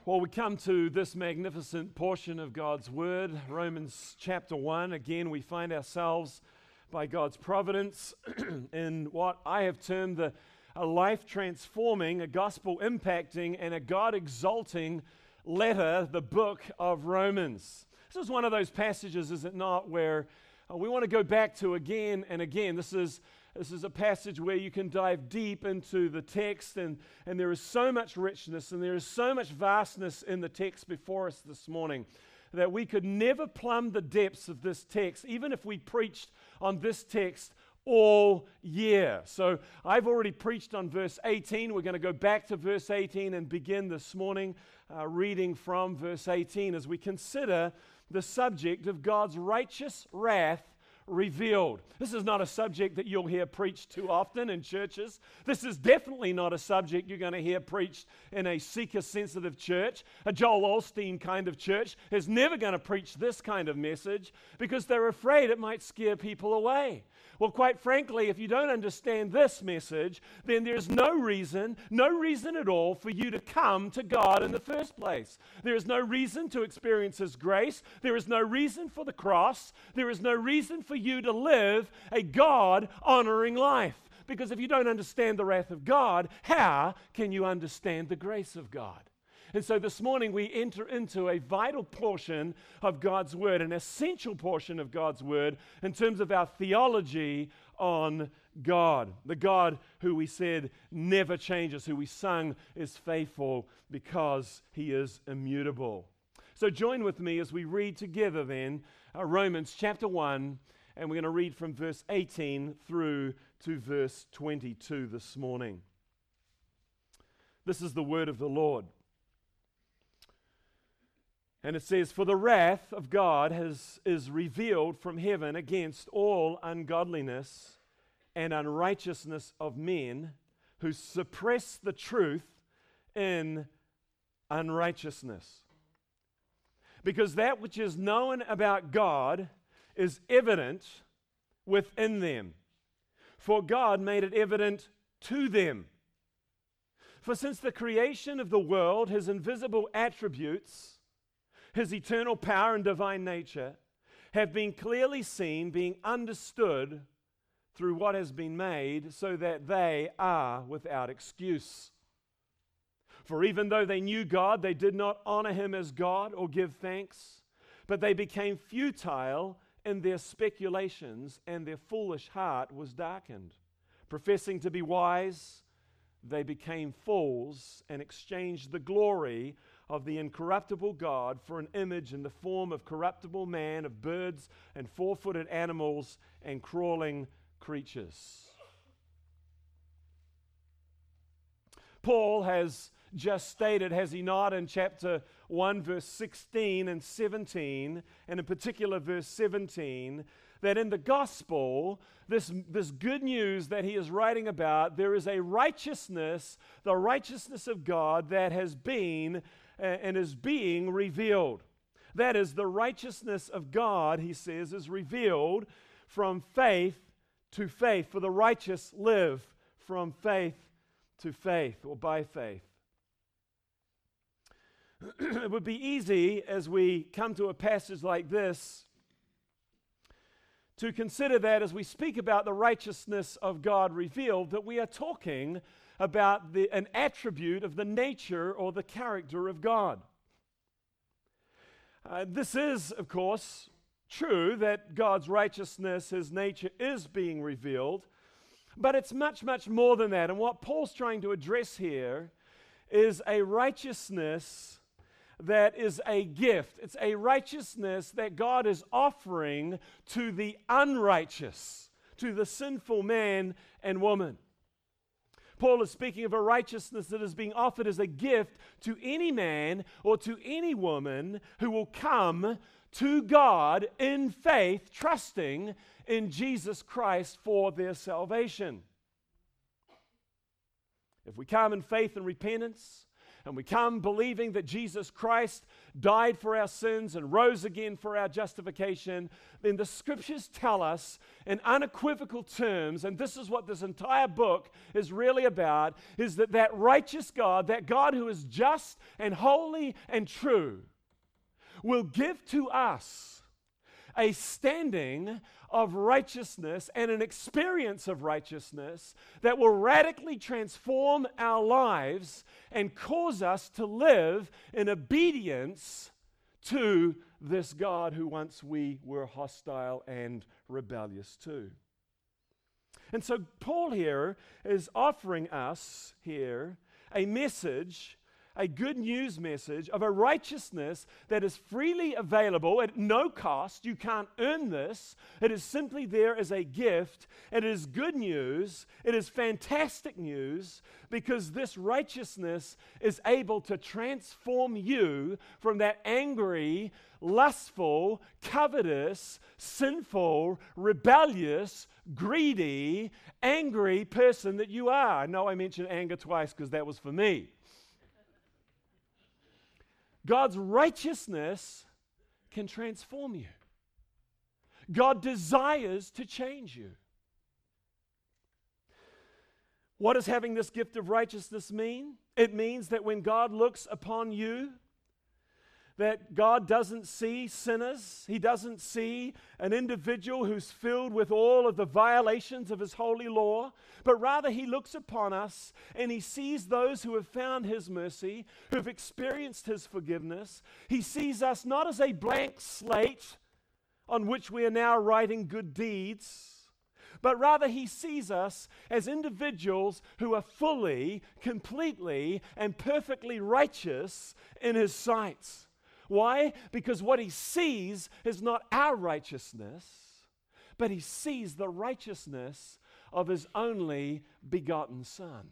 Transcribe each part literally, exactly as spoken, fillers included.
Well, we come to this magnificent portion of God's Word, Romans chapter one. Again, we find ourselves, by God's providence, in what I have termed the, a life-transforming, a gospel-impacting, and a God-exalting letter, the book of Romans. This is one of those passages, is it not, where uh, we want to go back to again and again. This is This is a passage where you can dive deep into the text, and, and there is so much richness and there is so much vastness in the text before us this morning that we could never plumb the depths of this text, even if we preached on this text all year. So I've already preached on verse eighteen. We're going to go back to verse eighteen and begin this morning uh, reading from verse eighteen as we consider the subject of God's righteous wrath revealed. This is not a subject that you'll hear preached too often in churches. This is definitely not a subject you're going to hear preached in a seeker-sensitive church. A Joel Osteen kind of church is never going to preach this kind of message because they're afraid it might scare people away. Well, quite frankly, if you don't understand this message, then there's no reason, no reason at all for you to come to God in the first place. There is no reason to experience His grace. There is no reason for the cross. There is no reason for you to live a God-honoring life. Because if you don't understand the wrath of God, how can you understand the grace of God? And so this morning we enter into a vital portion of God's Word, an essential portion of God's Word in terms of our theology on God. The God who we said never changes, who we sung is faithful because He is immutable. So join with me as we read together then uh, Romans chapter one, and we're going to read from verse eighteen through to verse twenty-two this morning. This is the word of the Lord. And it says, "For the wrath of God has, is revealed from heaven against all ungodliness and unrighteousness of men who suppress the truth in unrighteousness. Because that which is known about God is evident within them, for God made it evident to them. For since the creation of the world, His invisible attributes, His eternal power and divine nature, have been clearly seen, being understood through what has been made, so that they are without excuse. For even though they knew God, they did not honor Him as God or give thanks, but they became futile in their speculations, and their foolish heart was darkened. Professing to be wise, they became fools and exchanged the glory of the incorruptible God for an image in the form of corruptible man, of birds and four-footed animals and crawling creatures." Paul has just stated, has he not, in chapter one, verse sixteen and seventeen, and in particular verse seventeen, that in the gospel, this, this good news that he is writing about, there is a righteousness, the righteousness of God that has been uh, and is being revealed. That is, the righteousness of God, he says, is revealed from faith to faith. For the righteous live from faith to faith, or by faith. It would be easy as we come to a passage like this to consider that as we speak about the righteousness of God revealed, that we are talking about the, an attribute of the nature or the character of God. Uh, this is, of course, true that God's righteousness, His nature, is being revealed, but it's much, much more than that. And what Paul's trying to address here is a righteousness that is a gift. It's a righteousness that God is offering to the unrighteous, to the sinful man and woman. Paul is speaking of a righteousness that is being offered as a gift to any man or to any woman who will come to God in faith, trusting in Jesus Christ for their salvation. If we come in faith and repentance, and we come believing that Jesus Christ died for our sins and rose again for our justification, then the Scriptures tell us in unequivocal terms, and this is what this entire book is really about, is that that righteous God, that God who is just and holy and true, will give to us a standing of righteousness and an experience of righteousness that will radically transform our lives and cause us to live in obedience to this God who once we were hostile and rebellious to. And so Paul here is offering us here a message, a good news message of a righteousness that is freely available at no cost. You can't earn this. It is simply there as a gift. It is good news. It is fantastic news because this righteousness is able to transform you from that angry, lustful, covetous, sinful, rebellious, greedy, angry person that you are. I know I mentioned anger twice because that was for me. God's righteousness can transform you. God desires to change you. What does having this gift of righteousness mean? It means that when God looks upon you, that God doesn't see sinners. He doesn't see an individual who's filled with all of the violations of His holy law, but rather He looks upon us and He sees those who have found His mercy, who have experienced His forgiveness. He sees us not as a blank slate on which we are now writing good deeds, but rather He sees us as individuals who are fully, completely, and perfectly righteous in His sight. Why? Because what He sees is not our righteousness, but He sees the righteousness of His only begotten Son.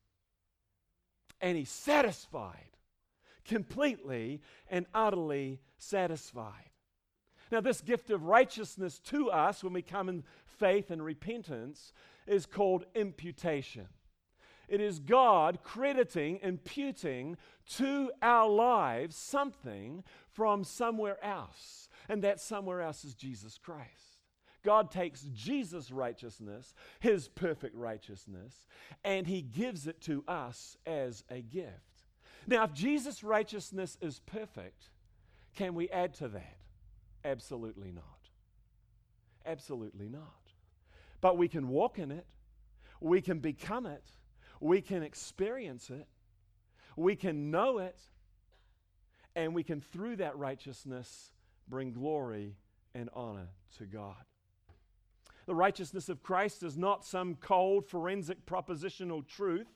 And He's satisfied, completely and utterly satisfied. Now, this gift of righteousness to us when we come in faith and repentance is called imputation. It is God crediting, imputing to our lives something from somewhere else. And that somewhere else is Jesus Christ. God takes Jesus' righteousness, His perfect righteousness, and He gives it to us as a gift. Now, if Jesus' righteousness is perfect, can we add to that? Absolutely not. Absolutely not. But we can walk in it. We can become it. We can experience it, we can know it, and we can, through that righteousness, bring glory and honor to God. The righteousness of Christ is not some cold, forensic, propositional truth.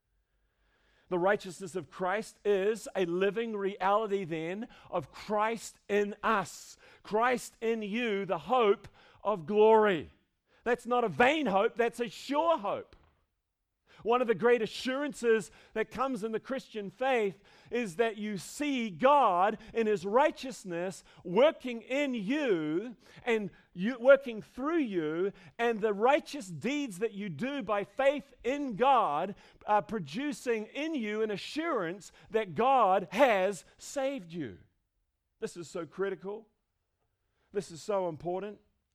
The righteousness of Christ is a living reality, then, of Christ in us. Christ in you, the hope of glory. That's not a vain hope, that's a sure hope. One of the great assurances that comes in the Christian faith is that you see God in His righteousness working in you and you, working through you, and the righteous deeds that you do by faith in God are producing in you an assurance that God has saved you. This is so critical. This is so important.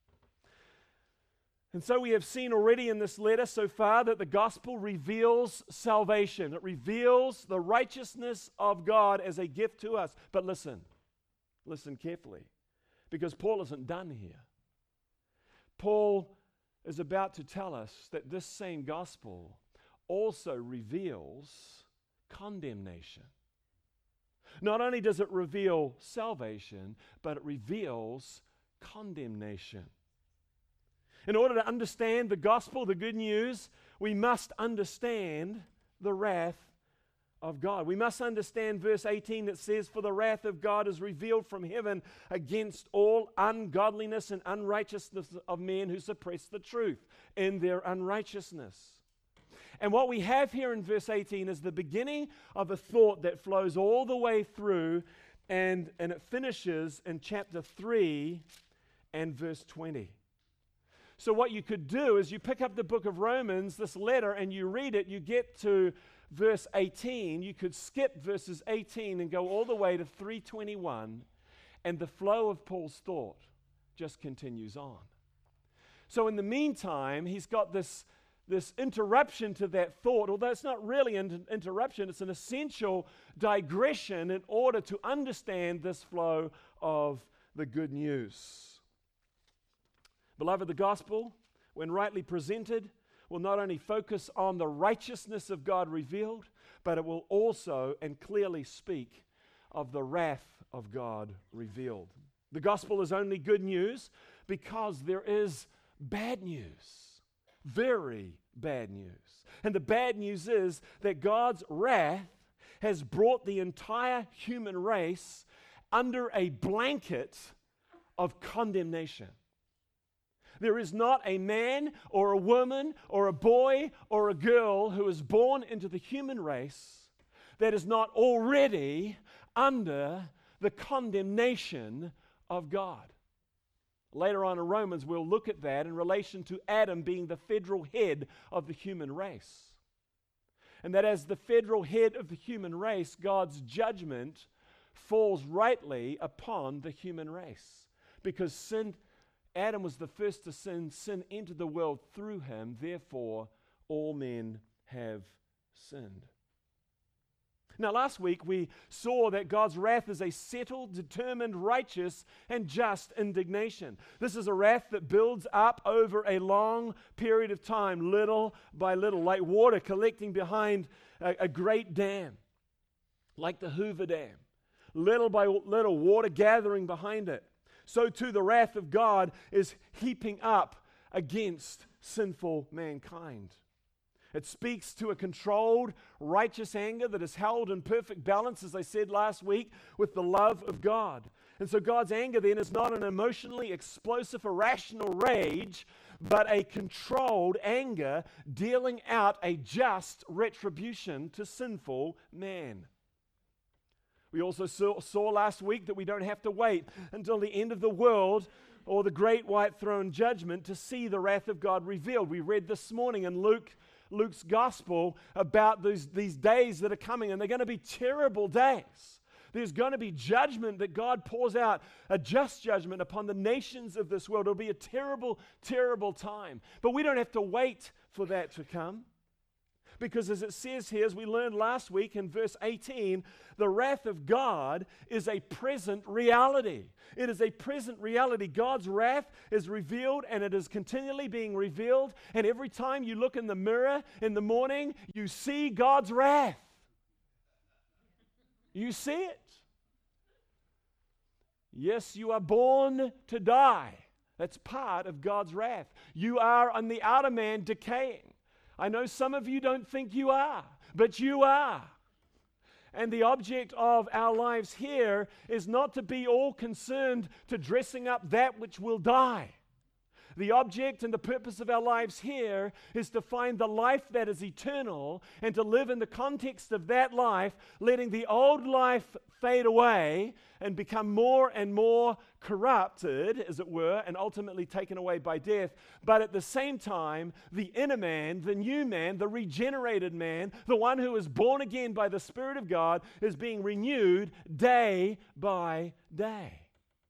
And so we have seen already in this letter so far that the gospel reveals salvation. It reveals the righteousness of God as a gift to us. But listen, listen carefully, because Paul isn't done here. Paul is about to tell us that this same gospel also reveals condemnation. Not only does it reveal salvation, but it reveals condemnation. In order to understand the gospel, the good news, we must understand the wrath of God. We must understand verse eighteen that says, "For the wrath of God is revealed from heaven against all ungodliness and unrighteousness of men who suppress the truth in their unrighteousness." And what we have here in verse eighteen is the beginning of a thought that flows all the way through, and, and it finishes in chapter three and verse twenty. So what you could do is you pick up the book of Romans, this letter, and you read it, you get to verse eighteen, you could skip verses eighteen and go all the way to three twenty-one, and the flow of Paul's thought just continues on. So in the meantime, he's got this, this interruption to that thought, although it's not really an interruption, it's an essential digression in order to understand this flow of the good news. Beloved, the gospel, when rightly presented, will not only focus on the righteousness of God revealed, but it will also and clearly speak of the wrath of God revealed. The gospel is only good news because there is bad news, very bad news. And the bad news is that God's wrath has brought the entire human race under a blanket of condemnation. There is not a man or a woman or a boy or a girl who is born into the human race that is not already under the condemnation of God. Later on in Romans, we'll look at that in relation to Adam being the federal head of the human race. And that as the federal head of the human race, God's judgment falls rightly upon the human race. Because sin, Adam was the first to sin, sin entered the world through him, therefore all men have sinned. Now, last week we saw that God's wrath is a settled, determined, righteous, and just indignation. This is a wrath that builds up over a long period of time, little by little, like water collecting behind a, a great dam, like the Hoover Dam. Little by little, water gathering behind it. So too the wrath of God is heaping up against sinful mankind. It speaks to a controlled, righteous anger that is held in perfect balance, as I said last week, with the love of God. And so God's anger then is not an emotionally explosive, irrational rage, but a controlled anger dealing out a just retribution to sinful man. We also saw, saw last week that we don't have to wait until the end of the world or the great white throne judgment to see the wrath of God revealed. We read this morning in Luke Luke's gospel about these, these days that are coming, and they're going to be terrible days. There's going to be judgment that God pours out, a just judgment upon the nations of this world. It'll be a terrible, terrible time. But we don't have to wait for that to come. Because as it says here, as we learned last week in verse eighteen, the wrath of God is a present reality. It is a present reality. God's wrath is revealed, and it is continually being revealed. And every time you look in the mirror in the morning, you see God's wrath. You see it. Yes, you are born to die. That's part of God's wrath. You are on the outer man decaying. I know some of you don't think you are, but you are. And the object of our lives here is not to be all concerned to dressing up that which will die. The object and the purpose of our lives here is to find the life that is eternal and to live in the context of that life, letting the old life fade away and become more and more corrupted, as it were, and ultimately taken away by death. But at the same time, the inner man, the new man, the regenerated man, the one who is born again by the Spirit of God, is being renewed day by day.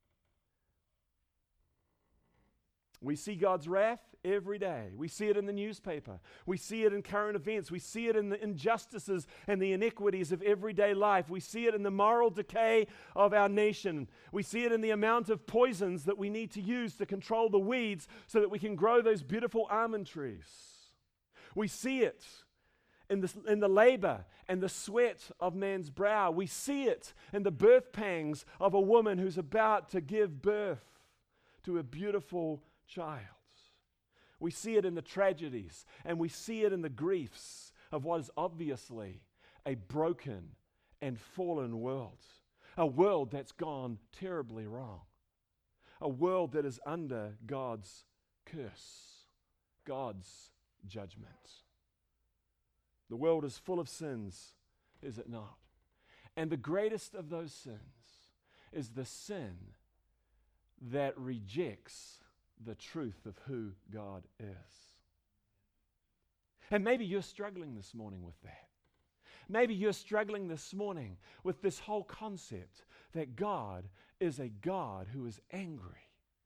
We see God's wrath every day. We see it in the newspaper. We see it in current events. We see it in the injustices and the inequities of everyday life. We see it in the moral decay of our nation. We see it in the amount of poisons that we need to use to control the weeds so that we can grow those beautiful almond trees. We see it in the, in the labor and the sweat of man's brow. We see it in the birth pangs of a woman who's about to give birth to a beautiful child. We see it in the tragedies, and we see it in the griefs of what is obviously a broken and fallen world. A world that's gone terribly wrong. A world that is under God's curse, God's judgment. The world is full of sins, is it not? And the greatest of those sins is the sin that rejects the truth of who God is. And maybe you're struggling this morning with that. Maybe you're struggling this morning with this whole concept that God is a God who is angry.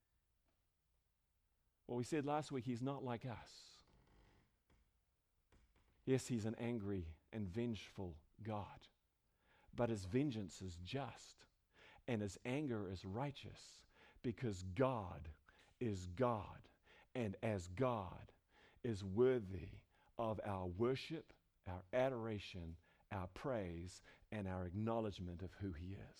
Well, we said last week, He's not like us. Yes, He's an angry and vengeful God, but His vengeance is just and His anger is righteous because God is God, and as God is worthy of our worship, our adoration, our praise, and our acknowledgement of who He is.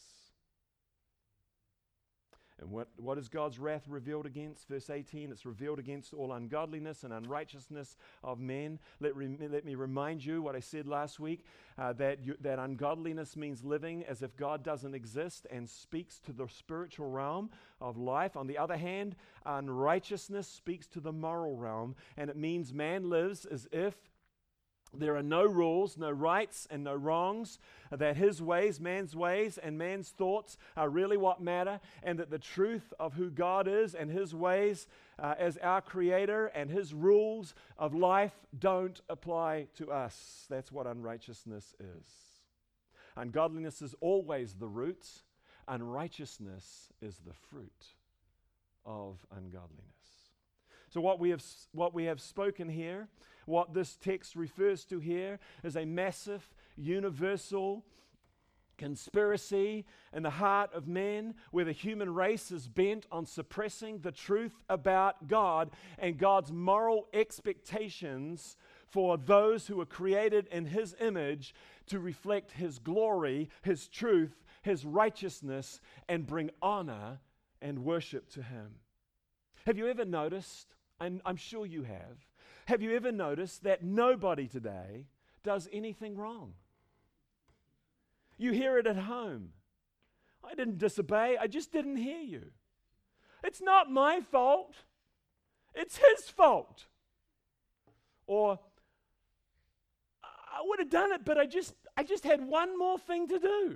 And what, what is God's wrath revealed against? Verse eighteen, it's revealed against all ungodliness and unrighteousness of men. Let, re, let me remind you what I said last week, uh, that, you, that ungodliness means living as if God doesn't exist and speaks to the spiritual realm of life. On the other hand, unrighteousness speaks to the moral realm, and it means man lives as if there are no rules, no rights, and no wrongs, that his ways, man's ways, and man's thoughts are really what matter, and that the truth of who God is and His ways uh, as our Creator and His rules of life don't apply to us. That's what unrighteousness is. Ungodliness is always the root. Unrighteousness is the fruit of ungodliness. So what we have what we have spoken here, what this text refers to here, is a massive, universal conspiracy in the heart of men where the human race is bent on suppressing the truth about God and God's moral expectations for those who are created in His image to reflect His glory, His truth, His righteousness, and bring honor and worship to Him. Have you ever noticed, and I'm sure you have, have you ever noticed that nobody today does anything wrong? You hear it at home. I didn't disobey, I just didn't hear you. It's not my fault. It's His fault. Or, I would have done it, but I just I just had one more thing to do.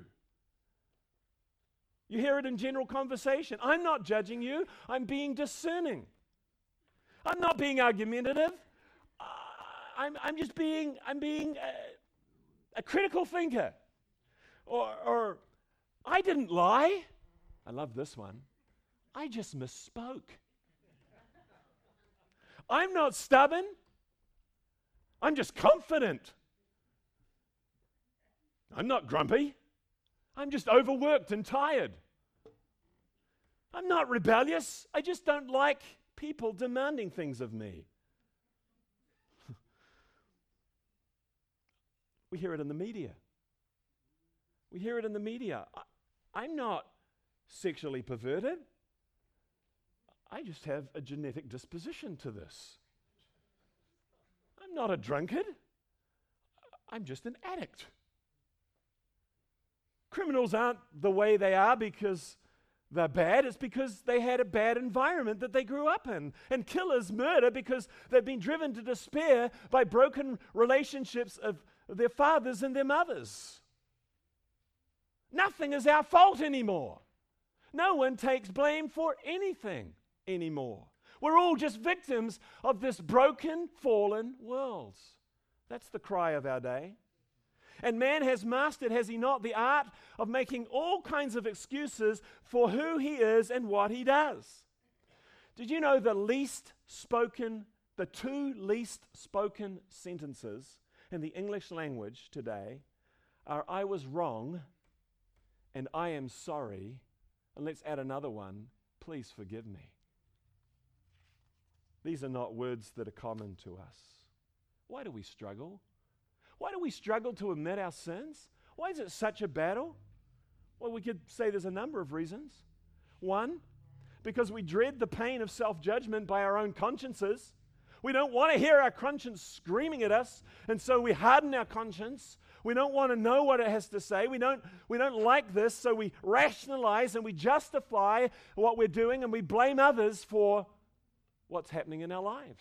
You hear it in general conversation. I'm not judging you, I'm being discerning. I'm not being argumentative. Uh, I'm, I'm just being, I'm being a, a critical thinker. Or, or, I didn't lie. I love this one. I just misspoke. I'm not stubborn. I'm just confident. I'm not grumpy. I'm just overworked and tired. I'm not rebellious. I just don't like people demanding things of me. We hear it in the media. We hear it in the media. I, I'm not sexually perverted. I just have a genetic disposition to this. I'm not a drunkard. I'm just an addict. Criminals aren't the way they are because they're bad. It's because they had a bad environment that they grew up in. And killers murder because they've been driven to despair by broken relationships of their fathers and their mothers. Nothing is our fault anymore. No one takes blame for anything anymore. We're all just victims of this broken, fallen world. That's the cry of our day. And man has mastered, has he not, the art of making all kinds of excuses for who he is and what he does. Did you know the least spoken, the two least spoken sentences in the English language today are "I was wrong" and "I am sorry," and let's add another one, "Please forgive me." These are not words that are common to us. Why do we struggle? Why do we struggle to admit our sins? Why is it such a battle? Well, we could say there's a number of reasons. One, because we dread the pain of self-judgment by our own consciences. We don't want to hear our conscience screaming at us, and so we harden our conscience. We don't want to know what it has to say. We don't, we don't like this, so we rationalize and we justify what we're doing, and we blame others for what's happening in our lives.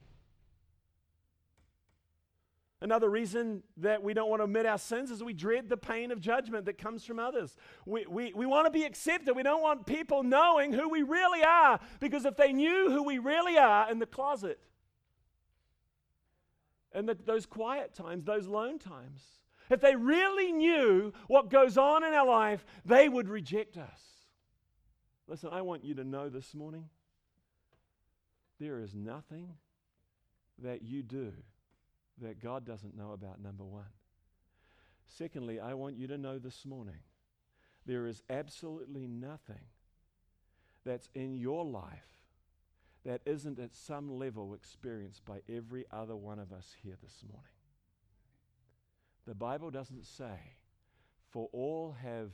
Another reason that we don't want to admit our sins is we dread the pain of judgment that comes from others. We, we, we want to be accepted. We don't want people knowing who we really are, because if they knew who we really are in the closet, and the, those quiet times, those lone times, if they really knew what goes on in our life, they would reject us. Listen, I want you to know this morning, there is nothing that you do that God doesn't know about, number one. Secondly, I want you to know this morning, there is absolutely nothing that's in your life that isn't at some level experienced by every other one of us here this morning. The Bible doesn't say, for all have,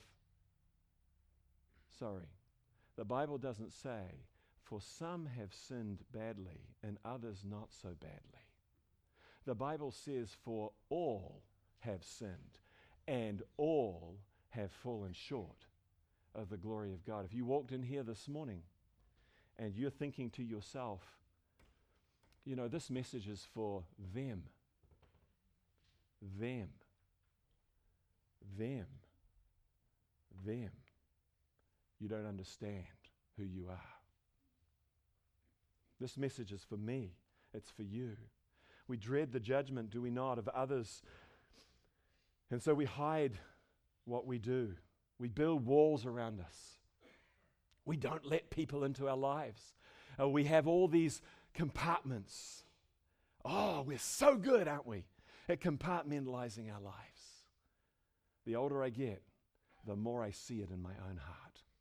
sorry, the Bible doesn't say, for some have sinned badly and others not so badly. The Bible says, for all have sinned and all have fallen short of the glory of God. If you walked in here this morning and you're thinking to yourself, you know, this message is for them, them, them, them. You don't understand who you are. This message is for me. It's for you. We dread the judgment, do we not, of others. And so we hide what we do. We build walls around us. We don't let people into our lives. Uh, we have all these compartments. Oh, we're so good, aren't we, at compartmentalizing our lives. The older I get, the more I see it in my own heart.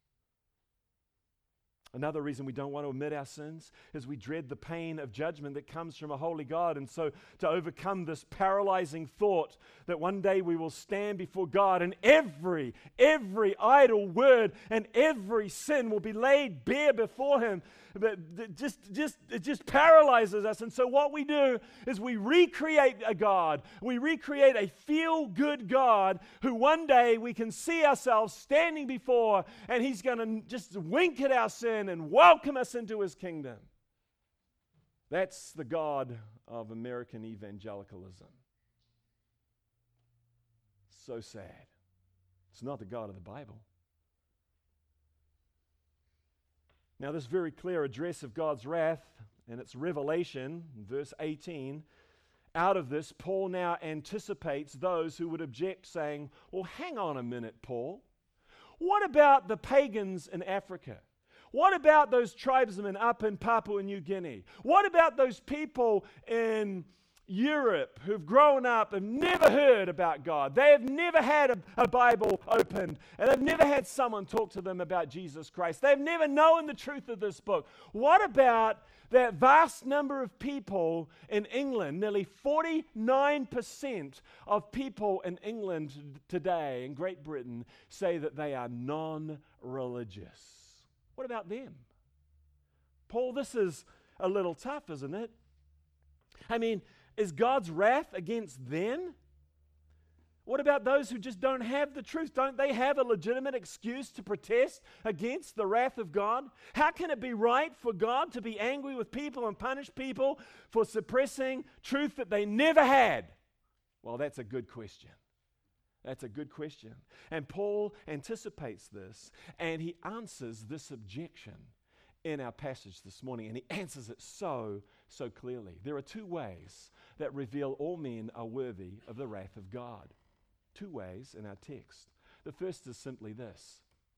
Another reason we don't want to admit our sins is we dread the pain of judgment that comes from a holy God. And so to overcome this paralyzing thought that one day we will stand before God and every, every idle word and every sin will be laid bare before Him, but just, just, it just paralyzes us. And so what we do is we recreate a God. We recreate a feel-good God who one day we can see ourselves standing before, and He's going to just wink at our sin and welcome us into His kingdom. That's the God of American evangelicalism. So sad. It's not the God of the Bible. Now, this very clear address of God's wrath and its revelation, verse eighteen, out of this, Paul now anticipates those who would object, saying, well, hang on a minute, Paul. What about the pagans in Africa? What about those tribesmen up in Papua New Guinea? What about those people in Europe who've grown up and never heard about God? They have never had a, a Bible opened, and they've never had someone talk to them about Jesus Christ. They've never known the truth of this book. What about that vast number of people in England? Nearly forty-nine percent of people in England today, in Great Britain, say that they are non-religious. What about them? Paul, this is a little tough, isn't it? I mean, is God's wrath against them? What about those who just don't have the truth? Don't they have a legitimate excuse to protest against the wrath of God? How can it be right for God to be angry with people and punish people for suppressing truth that they never had? Well, that's a good question. That's a good question. And Paul anticipates this, and he answers this objection in our passage this morning, and he answers it so, so clearly. There are two ways that reveal all men are worthy of the wrath of God. Two ways in our text. The first is simply this.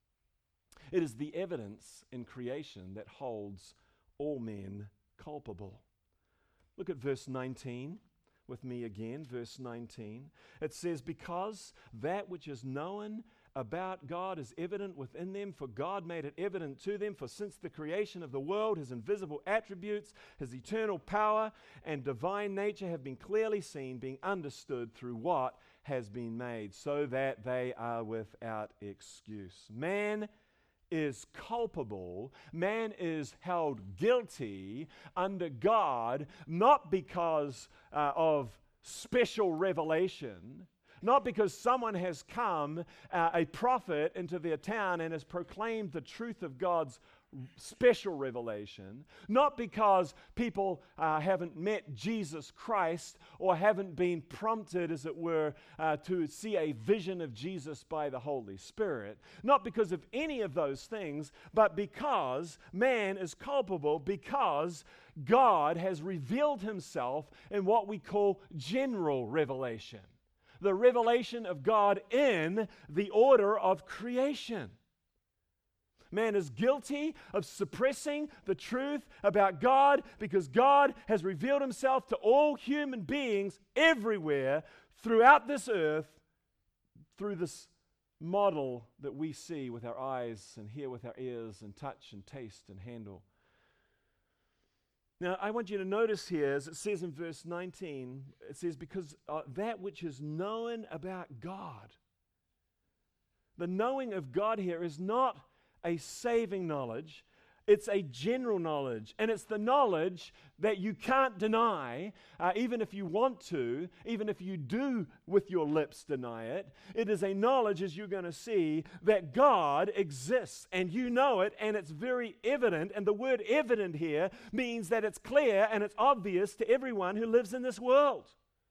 It is the evidence in creation that holds all men culpable. Look at verse nineteen with me again, verse nineteen. It says, because that which is known about God is evident within them, for God made it evident to them. For since the creation of the world, His invisible attributes, His eternal power and divine nature have been clearly seen, being understood through what has been made, so that they are without excuse. Man is culpable, man is held guilty under God, not because uh, of special revelation, not because someone has come, uh, a prophet, into their town and has proclaimed the truth of God's special revelation, not because people uh, haven't met Jesus Christ or haven't been prompted, as it were, uh, to see a vision of Jesus by the Holy Spirit, not because of any of those things, but because man is culpable, because God has revealed Himself in what we call general revelation. the revelation of God in the order of creation. Man is guilty of suppressing the truth about God because God has revealed himself to all human beings everywhere throughout this earth through this model that we see with our eyes and hear with our ears and touch and taste and handle. Now, I want you to notice here, as it says in verse nineteen, it says, because uh, that which is known about God. The knowing of God here is not a saving knowledge, it's a general knowledge, and it's the knowledge that you can't deny, uh, even if you want to, even if you do with your lips deny it. It is a knowledge, as you're going to see, that God exists, and you know it, and it's very evident, and the word evident here means that it's clear and it's obvious to everyone who lives in this world.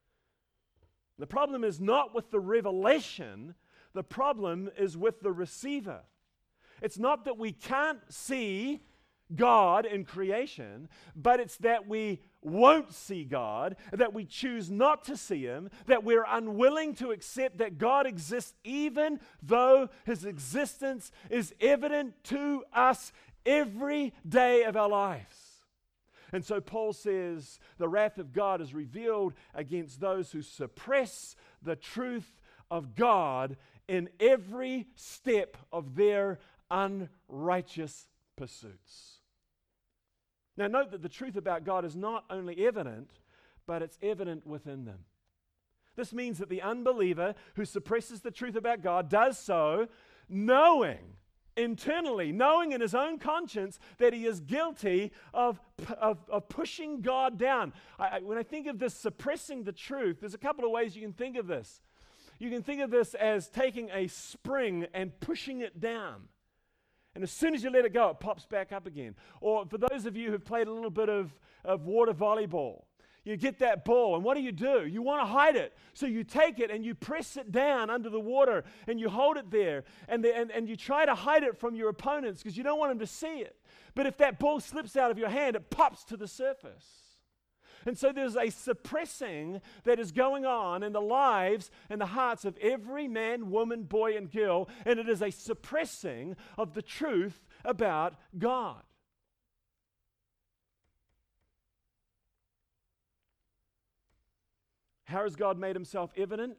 The problem is not with the revelation, the problem is with the receiver. It's not that we can't see God in creation, but it's that we won't see God, that we choose not to see Him, that we're unwilling to accept that God exists even though His existence is evident to us every day of our lives. And so Paul says the wrath of God is revealed against those who suppress the truth of God in every step of their unrighteous pursuits. Now note that the truth about God is not only evident, but it's evident within them. This means that the unbeliever who suppresses the truth about God does so knowing, internally, knowing in his own conscience that he is guilty of, of, of pushing God down. I, I, when I think of this suppressing the truth, there's a couple of ways you can think of this. You can think of this as taking a spring and pushing it down. And as soon as you let it go, it pops back up again. Or for those of you who've played a little bit of, of water volleyball, you get that ball, and what do you do? You want to hide it. So you take it and you press it down under the water, and you hold it there, and, the, and, and you try to hide it from your opponents because you don't want them to see it. But if that ball slips out of your hand, it pops to the surface. And so there's a suppressing that is going on in the lives and the hearts of every man, woman, boy, and girl, and it is a suppressing of the truth about God. How has God made himself evident?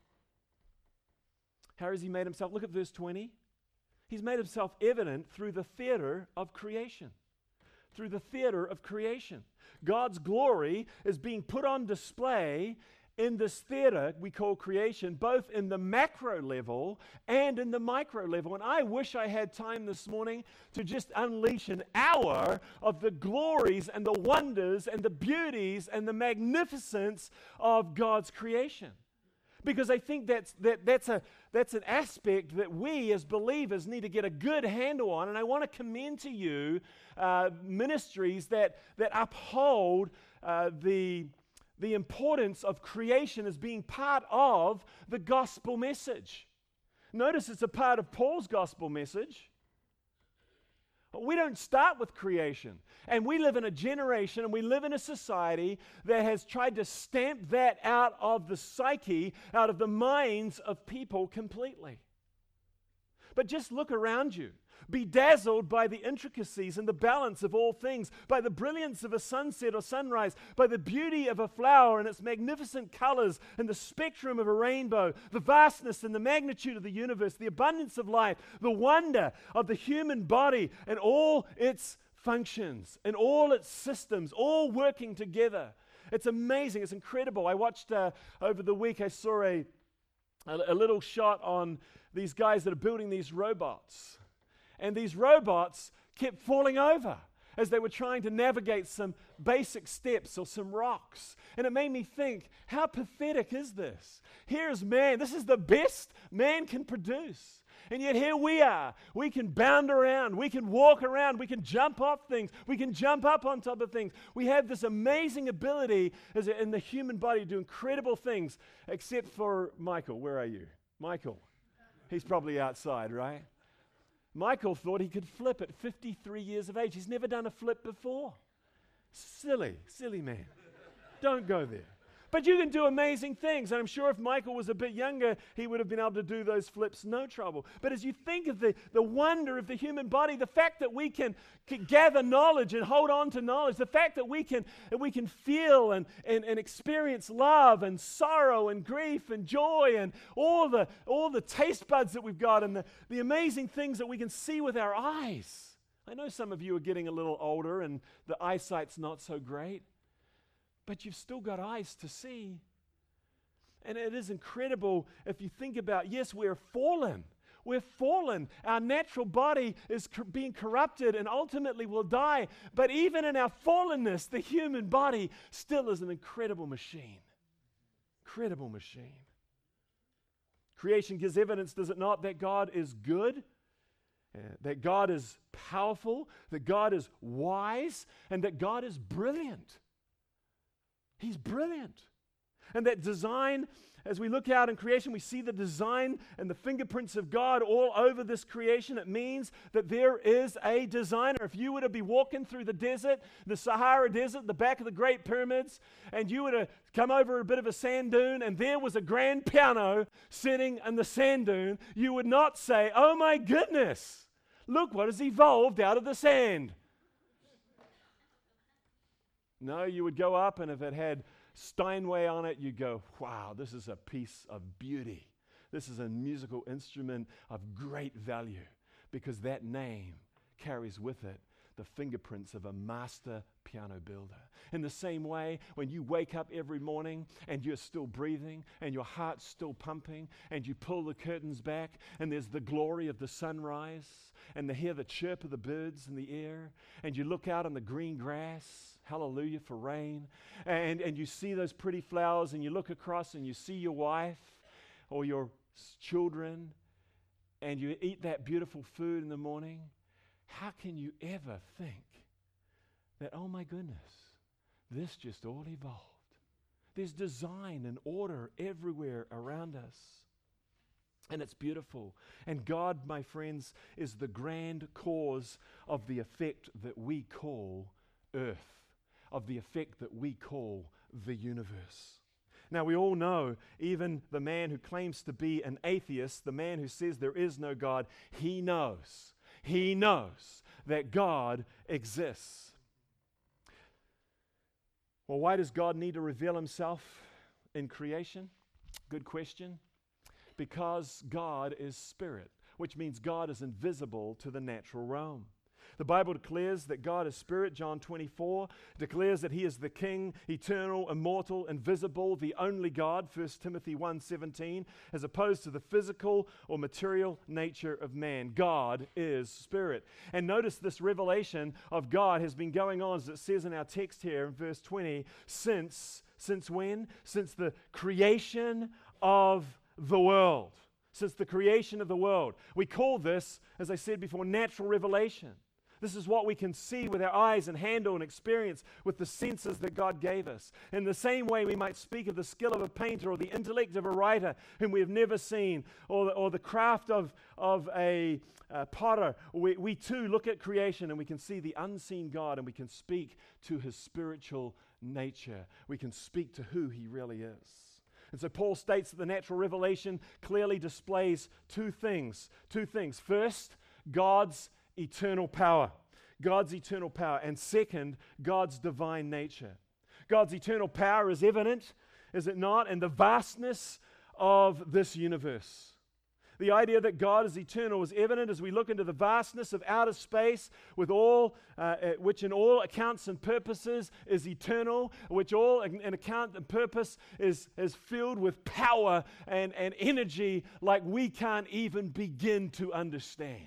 How has he made himself? Look at verse twenty. He's made himself evident through the theater of creation. Through the theater of creation. God's glory is being put on display in this theater we call creation, both in the macro level and in the micro level. And I wish I had time this morning to just unleash an hour of the glories and the wonders and the beauties and the magnificence of God's creation. Because I think that's that that's a that's an aspect that we as believers need to get a good handle on. And I want to commend to you uh, ministries that that uphold uh, the the importance of creation as being part of the gospel message. Notice it's a part of Paul's gospel message. We don't start with creation. And we live in a generation and we live in a society that has tried to stamp that out of the psyche, out of the minds of people completely. But just look around you. Be dazzled by the intricacies and the balance of all things, by the brilliance of a sunset or sunrise, by the beauty of a flower and its magnificent colors and the spectrum of a rainbow, the vastness and the magnitude of the universe, the abundance of life, the wonder of the human body and all its functions and all its systems, all working together. It's amazing. It's incredible. I watched uh, over the week, I saw a, a, a little shot on these guys that are building these robots. And these robots kept falling over as they were trying to navigate some basic steps or some rocks. And it made me think, how pathetic is this? Here's man. This is the best man can produce. And yet here we are. We can bound around. We can walk around. We can jump off things. We can jump up on top of things. We have this amazing ability as a, in the human body to do incredible things, except for Michael. Where are you? Michael. He's probably outside, right? Michael thought he could flip at fifty-three years of age. He's never done a flip before. Silly, silly man. Don't go there. But you can do amazing things. And I'm sure if Michael was a bit younger, he would have been able to do those flips no trouble. But as you think of the, the wonder of the human body, the fact that we can, can gather knowledge and hold on to knowledge, the fact that we can, that we can feel and, and, and experience love and sorrow and grief and joy and all the, all the taste buds that we've got and the, the amazing things that we can see with our eyes. I know some of you are getting a little older and the eyesight's not so great. But you've still got eyes to see. And it is incredible if you think about, yes, we're fallen. We're fallen. Our natural body is cor- being corrupted and ultimately will die. But even in our fallenness, the human body still is an incredible machine. Incredible machine. Creation gives evidence, does it not, that God is good, uh, that God is powerful, that God is wise, and that God is brilliant. He's brilliant. And that design, as we look out in creation, we see the design and the fingerprints of God all over this creation. It means that there is a designer. If you were to be walking through the desert, the Sahara Desert, the back of the Great Pyramids, and you were to come over a bit of a sand dune, and there was a grand piano sitting in the sand dune, you would not say, "Oh my goodness, look what has evolved out of the sand." No, you would go up, and if it had Steinway on it, you'd go, "Wow, this is a piece of beauty. This is a musical instrument of great value," because that name carries with it the fingerprints of a master piano builder. In the same way, when you wake up every morning and you're still breathing and your heart's still pumping and you pull the curtains back and there's the glory of the sunrise and you hear the chirp of the birds in the air and you look out on the green grass, hallelujah for rain, and, and you see those pretty flowers and you look across and you see your wife or your s- children and you eat that beautiful food in the morning, how can you ever think that, oh my goodness, this just all evolved? There's design and order everywhere around us. And it's beautiful. And God, my friends, is the grand cause of the effect that we call earth, of the effect that we call the universe. Now, we all know, even the man who claims to be an atheist, the man who says there is no God, he knows, he knows that God exists. Well, why does God need to reveal himself in creation? Good question. Because God is spirit, which means God is invisible to the natural realm. The Bible declares that God is spirit. John twenty-four declares that he is the King, eternal, immortal, invisible, the only God, First Timothy one seventeen, as opposed to the physical or material nature of man. God is spirit. And notice this revelation of God has been going on, as it says in our text here in verse twenty, since, since when? Since the creation of the world. Since the creation of the world. We call this, as I said before, natural revelation. This is what we can see with our eyes and handle and experience with the senses that God gave us. In the same way, we might speak of the skill of a painter or the intellect of a writer whom we have never seen, or the, or the craft of, of a, a potter. We, we too look at creation and we can see the unseen God, and we can speak to his spiritual nature. We can speak to who he really is. And so Paul states that the natural revelation clearly displays two things. Two things. First, God's eternal power. God's eternal power. And second, God's divine nature. God's eternal power is evident, is it not, in the vastness of this universe. The idea that God is eternal is evident as we look into the vastness of outer space, with all, uh, which in all accounts and purposes is eternal, which all in, in account and purpose is, is filled with power and, and energy like we can't even begin to understand.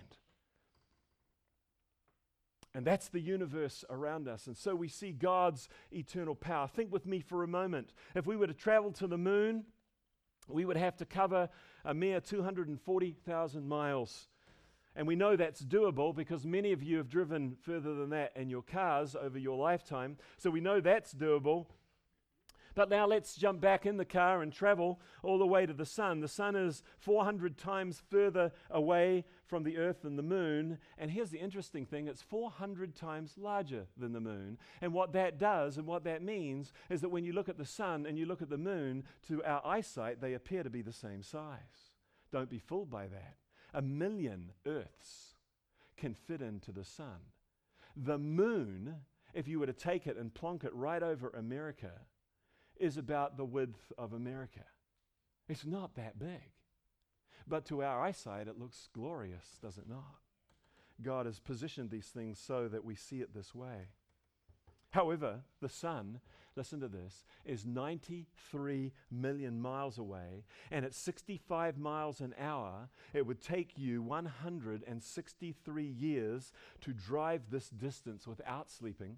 And that's the universe around us. And so we see God's eternal power. Think with me for a moment. If we were to travel to the moon, we would have to cover a mere two hundred forty thousand miles. And we know that's doable because many of you have driven further than that in your cars over your lifetime. So we know that's doable. But now let's jump back in the car and travel all the way to the sun. The sun is four hundred times further away from the earth than the moon. And here's the interesting thing, it's four hundred times larger than the moon. And what that does and what that means is that when you look at the sun and you look at the moon, to our eyesight, they appear to be the same size. Don't be fooled by that. A million Earths can fit into the sun. The moon, if you were to take it and plonk it right over America, is about the width of America. It's not that big. But to our eyesight, it looks glorious, does it not? God has positioned these things so that we see it this way. However, the sun, listen to this, is ninety-three million miles away, and at sixty-five miles an hour, it would take you one hundred sixty-three years to drive this distance without sleeping.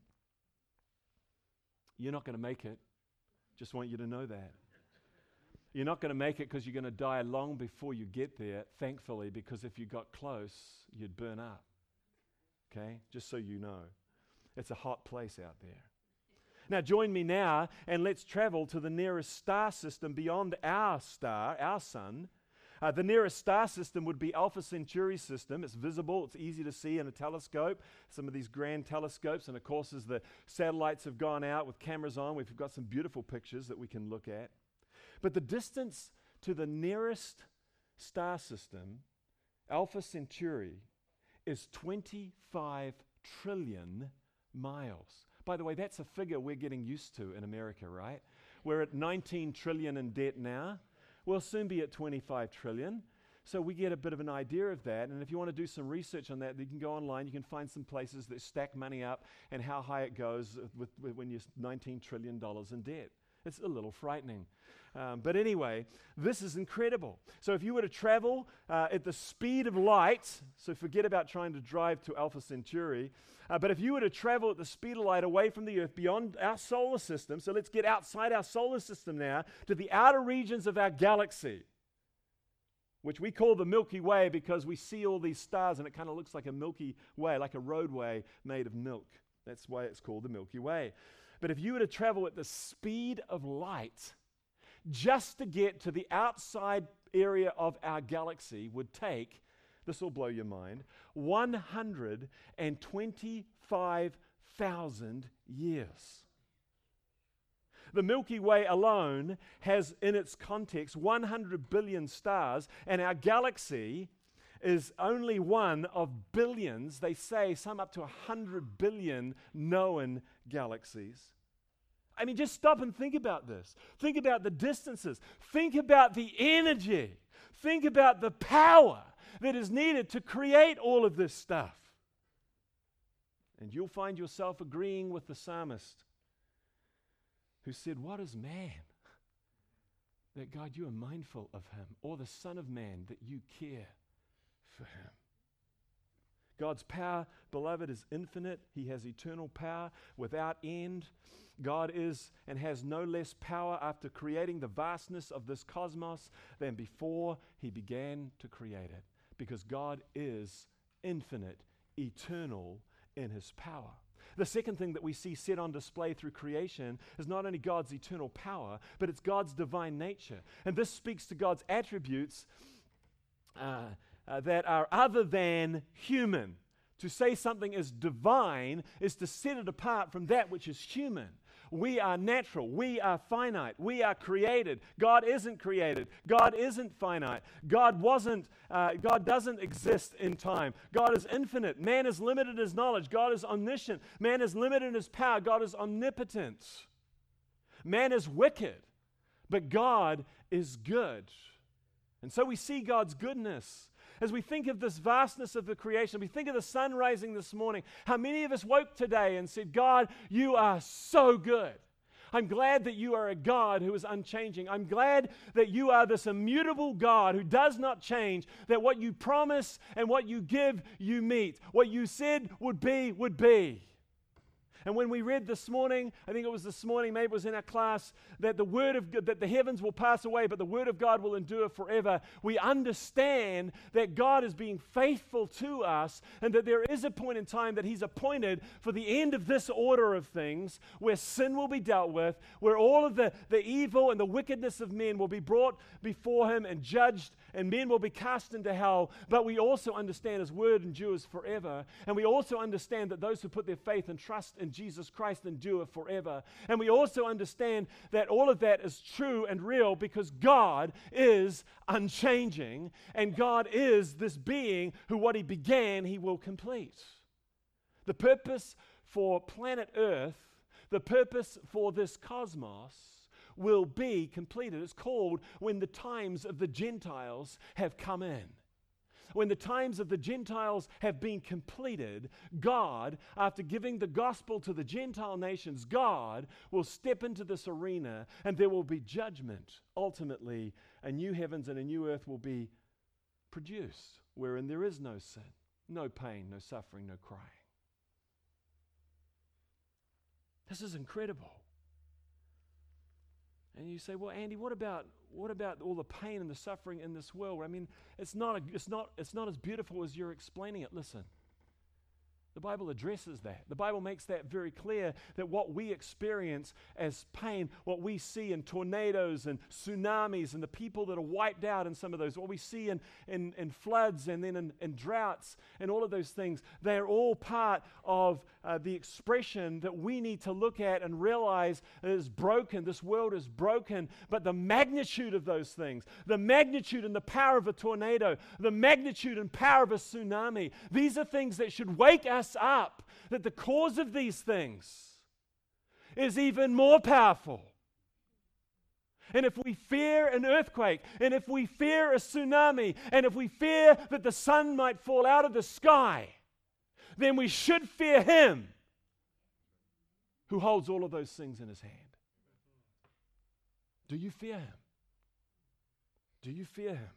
You're not going to make it. Just want you to know that. You're not going to make it because you're going to die long before you get there, thankfully, because if you got close, you'd burn up. Okay? Just so you know. It's a hot place out there. Now join me now and let's travel to the nearest star system beyond our star, our sun. Uh, the nearest star system would be Alpha Centauri system. It's visible, it's easy to see in a telescope, some of these grand telescopes, and of course as the satellites have gone out with cameras on, we've got some beautiful pictures that we can look at. But the distance to the nearest star system, Alpha Centauri, is twenty-five trillion miles. By the way, that's a figure we're getting used to in America, right? We're at nineteen trillion in debt now. We'll soon be at twenty-five trillion. So we get a bit of an idea of that. And if you want to do some research on that, you can go online. You can find some places that stack money up and how high it goes with, with when you're nineteen trillion dollars in debt. It's a little frightening. Um, but anyway, this is incredible. So if you were to travel uh, at the speed of light, so forget about trying to drive to Alpha Centauri, uh, but if you were to travel at the speed of light away from the Earth beyond our solar system, so let's get outside our solar system now to the outer regions of our galaxy, which we call the Milky Way because we see all these stars and it kind of looks like a Milky Way, like a roadway made of milk. That's why it's called the Milky Way. But if you were to travel at the speed of light, just to get to the outside area of our galaxy would take, this will blow your mind, one hundred twenty-five thousand years. The Milky Way alone has in its context one hundred billion stars, and our galaxy is only one of billions, they say some up to one hundred billion known galaxies. I mean, just stop and think about this. Think about the distances. Think about the energy. Think about the power that is needed to create all of this stuff. And you'll find yourself agreeing with the psalmist who said, "What is man that, God, you are mindful of him, or the Son of Man that you care for him?" God's power, beloved, is infinite. He has eternal power without end. God is and has no less power after creating the vastness of this cosmos than before he began to create it, because God is infinite, eternal in his power. The second thing that we see set on display through creation is not only God's eternal power, but it's God's divine nature. And this speaks to God's attributes uh, uh, that are other than human. To say something is divine is to set it apart from that which is human. We are natural. We are finite. We are created. God isn't created. God isn't finite. God wasn't, uh, God doesn't exist in time. God is infinite. Man is limited in his knowledge. God is omniscient. Man is limited in his power. God is omnipotent. Man is wicked, but God is good. And so we see God's goodness. As we think of this vastness of the creation, we think of the sun rising this morning. How many of us woke today and said, "God, you are so good. I'm glad that you are a God who is unchanging. I'm glad that you are this immutable God who does not change, that what you promise and what you give, you meet. What you said would be, would be." And when we read this morning, I think it was this morning, maybe it was in our class, that the word of God, that the heavens will pass away, but the word of God will endure forever. We understand that God is being faithful to us, and that there is a point in time that He's appointed for the end of this order of things, where sin will be dealt with, where all of the, the evil and the wickedness of men will be brought before Him and judged, and men will be cast into hell. But we also understand His word endures forever, and we also understand that those who put their faith and trust in Jesus Christ endure forever. And we also understand that all of that is true and real because God is unchanging, and God is this being who what He began, He will complete. The purpose for planet Earth, the purpose for this cosmos will be completed. It's called when the times of the Gentiles have come in. When the times of the Gentiles have been completed, God, after giving the gospel to the Gentile nations, God will step into this arena, and there will be judgment. Ultimately, a new heavens and a new earth will be produced, wherein there is no sin, no pain, no suffering, no crying. This is incredible. And you say, well, Andy, what about what about all the pain and the suffering in this world? I mean, it's not a, it's not it's not as beautiful as you're explaining it. Listen. The Bible addresses that. The Bible makes that very clear, that what we experience as pain, what we see in tornadoes and tsunamis and the people that are wiped out in some of those, what we see in, in, in floods and then in, in droughts and all of those things, they are all part of uh, the expression that we need to look at and realize it is broken. This world is broken, but the magnitude of those things, the magnitude and the power of a tornado, the magnitude and power of a tsunami, these are things that should wake us up, that the cause of these things is even more powerful. And if we fear an earthquake, and if we fear a tsunami, and if we fear that the sun might fall out of the sky, then we should fear Him who holds all of those things in His hand. Do you fear Him? Do you fear Him?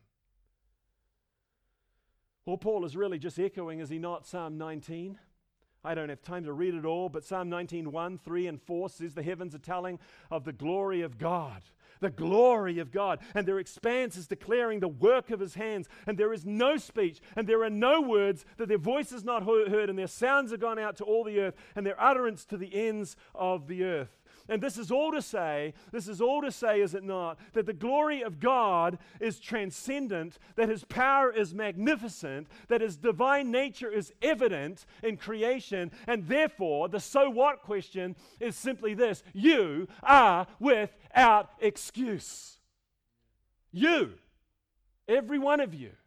Well, Paul is really just echoing, is he not, Psalm nineteen? I don't have time to read it all, but Psalm nineteen, one, three, and four says the heavens are telling of the glory of God. The glory of God. And their expanse is declaring the work of His hands. And there is no speech, and there are no words, that their voice is not heard, and their sounds have gone out to all the earth, and their utterance to the ends of the earth. And this is all to say, this is all to say, is it not, that the glory of God is transcendent, that His power is magnificent, that His divine nature is evident in creation, and therefore the so what question is simply this: you are without excuse. You, every one of you.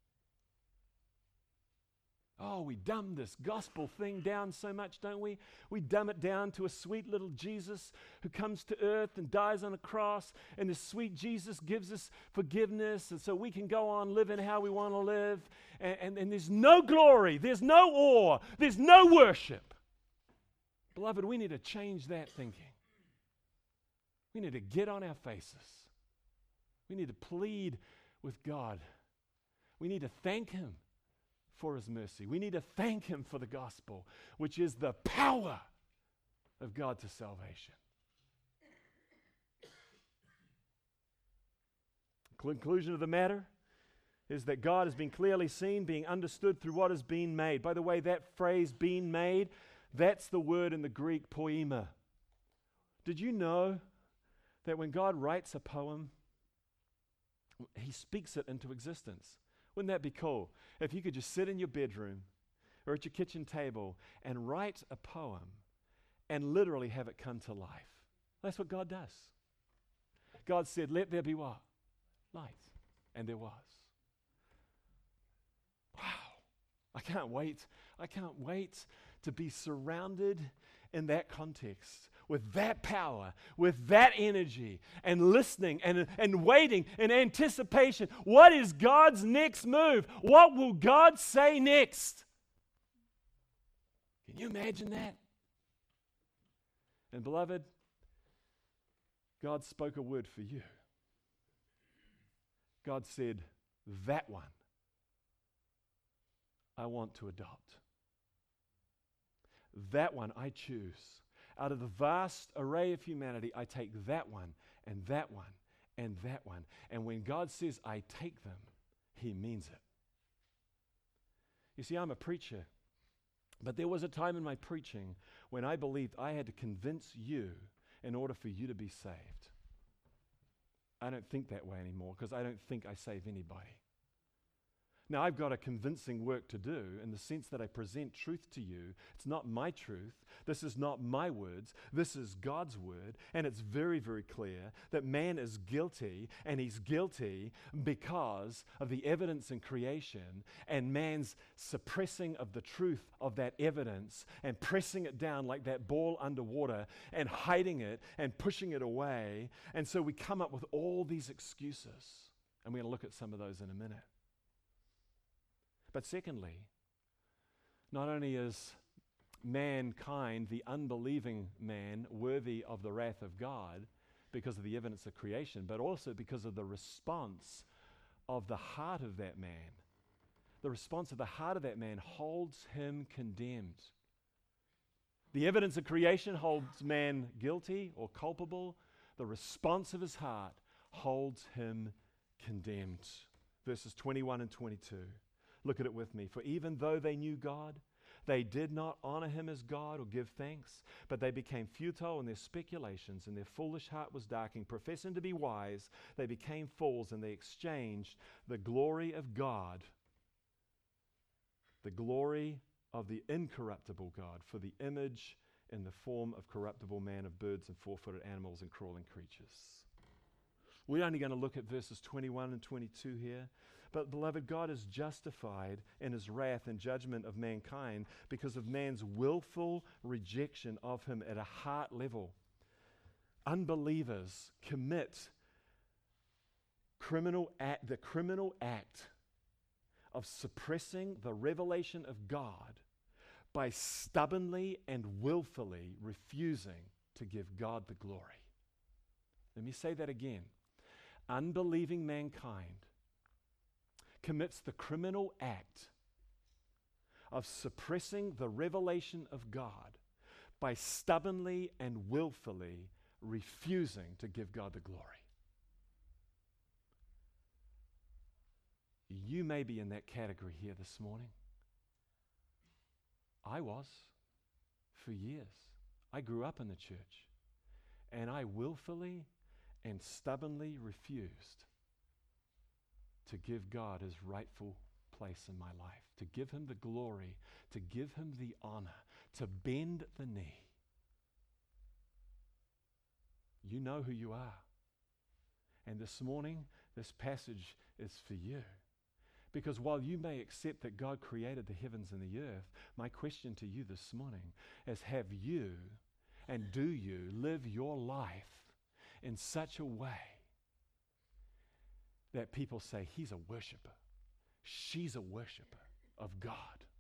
Oh, we dumb this gospel thing down so much, don't we? We dumb it down to a sweet little Jesus who comes to earth and dies on a cross, and this sweet Jesus gives us forgiveness, and so we can go on living how we want to live, and, and, and there's no glory, there's no awe, there's no worship. Beloved, we need to change that thinking. We need to get on our faces. We need to plead with God. We need to thank Him for His mercy. We need to thank Him for the gospel, which is the power of God to salvation. Conclusion of the matter is that God has been clearly seen, being understood through what has been made. By the way, that phrase, being made, that's the word in the Greek, poema. Did you know that when God writes a poem, He speaks it into existence? Wouldn't that be cool? If you could just sit in your bedroom or at your kitchen table and write a poem and literally have it come to life. That's what God does. God said, let there be what? Light. And there was. Wow. I can't wait. I can't wait to be surrounded in that context, with that power, with that energy, and listening and, and waiting in anticipation. What is God's next move? What will God say next? Can you imagine that? And beloved, God spoke a word for you. God said, that one I want to adopt. that one I choose. Out of the vast array of humanity, I take that one and that one and that one. And when God says I take them, he means it. You see, I'm a preacher, but there was a time in my preaching when I believed I had to convince you in order for you to be saved. I don't think that way anymore because I don't think I save anybody. Now, I've got a convincing work to do in the sense that I present truth to you. It's not my truth. This is not my words. This is God's word. And it's very, very clear that man is guilty, and he's guilty because of the evidence in creation and man's suppressing of the truth of that evidence and pressing it down like that ball underwater and hiding it and pushing it away. And so we come up with all these excuses. And we're going to look at some of those in a minute. But secondly, not only is mankind, the unbelieving man, worthy of the wrath of God because of the evidence of creation, but also because of the response of the heart of that man. The response of the heart of that man holds him condemned. The evidence of creation holds man guilty or culpable. The response of his heart holds him condemned. Verses twenty-one and twenty-two. Look at it with me. For even though they knew God, they did not honor him as God or give thanks, but they became futile in their speculations, and their foolish heart was darkened. Professing to be wise, they became fools, and they exchanged the glory of God, the glory of the incorruptible God, for the image in the form of corruptible man, of birds and four-footed animals and crawling creatures. We're only going to look at verses twenty-one and twenty-two here. But beloved, God is justified in his wrath and judgment of mankind because of man's willful rejection of him at a heart level. Unbelievers commit criminal act, the criminal act of suppressing the revelation of God by stubbornly and willfully refusing to give God the glory. Let me say that again. Unbelieving mankind commits the criminal act of suppressing the revelation of God by stubbornly and willfully refusing to give God the glory. You may be in that category here this morning. I was for years. I grew up in the church, and I willfully and stubbornly refused to give God his rightful place in my life, to give him the glory, to give him the honor, to bend the knee. You know who you are. And this morning, this passage is for you. Because while you may accept that God created the heavens and the earth, my question to you this morning is, have you and do you live your life in such a way that people say, he's a worshiper, she's a worshiper of God?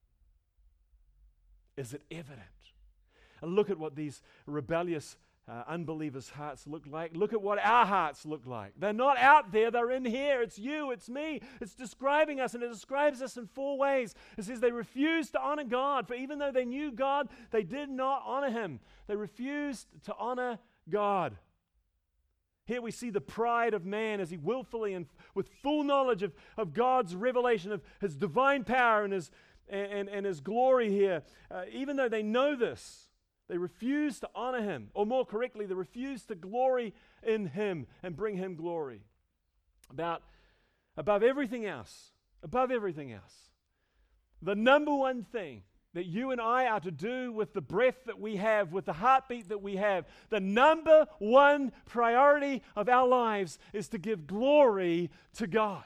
Is it evident? And look at what these rebellious uh, unbelievers' hearts look like. Look at what our hearts look like. They're not out there, they're in here. It's you, it's me. It's describing us, and it describes us in four ways. It says they refused to honor God, for even though they knew God, they did not honor him. They refused to honor God. Here we see the pride of man as he willfully and with full knowledge of, of God's revelation of his divine power and his, and, and his glory here. Uh, even though they know this, they refuse to honor him. Or more correctly, they refuse to glory in him and bring him glory. About, above everything else, above everything else, the number one thing that you and I are to do with the breath that we have, with the heartbeat that we have, the number one priority of our lives is to give glory to God.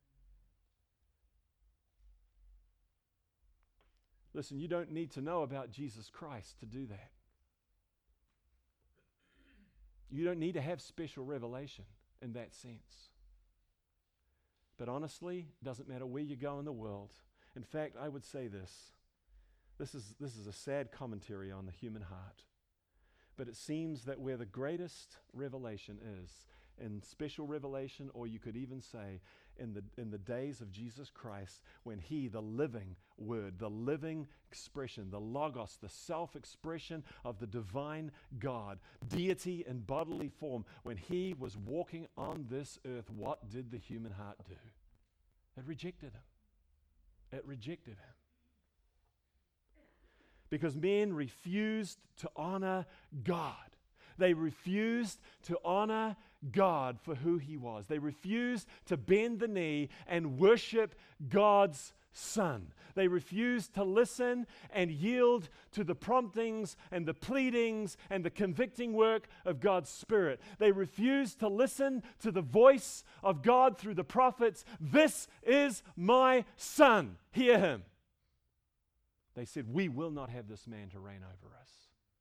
Listen, you don't need to know about Jesus Christ to do that. You don't need to have special revelation in that sense. But honestly, it doesn't matter where you go in the world. In fact, I would say this. This is, this is a sad commentary on the human heart. But it seems that where the greatest revelation is, in special revelation, or you could even say in the, in the days of Jesus Christ, when he, the living word, the living expression, the logos, the self-expression of the divine God, deity in bodily form, when he was walking on this earth, what did the human heart do? It rejected him. It rejected him. Because men refused to honor God. They refused to honor God for who he was. They refused to bend the knee and worship God's Son. They refused to listen and yield to the promptings and the pleadings and the convicting work of God's Spirit. They refused to listen to the voice of God through the prophets. This is my Son. Hear him. They said, we will not have this man to reign over us.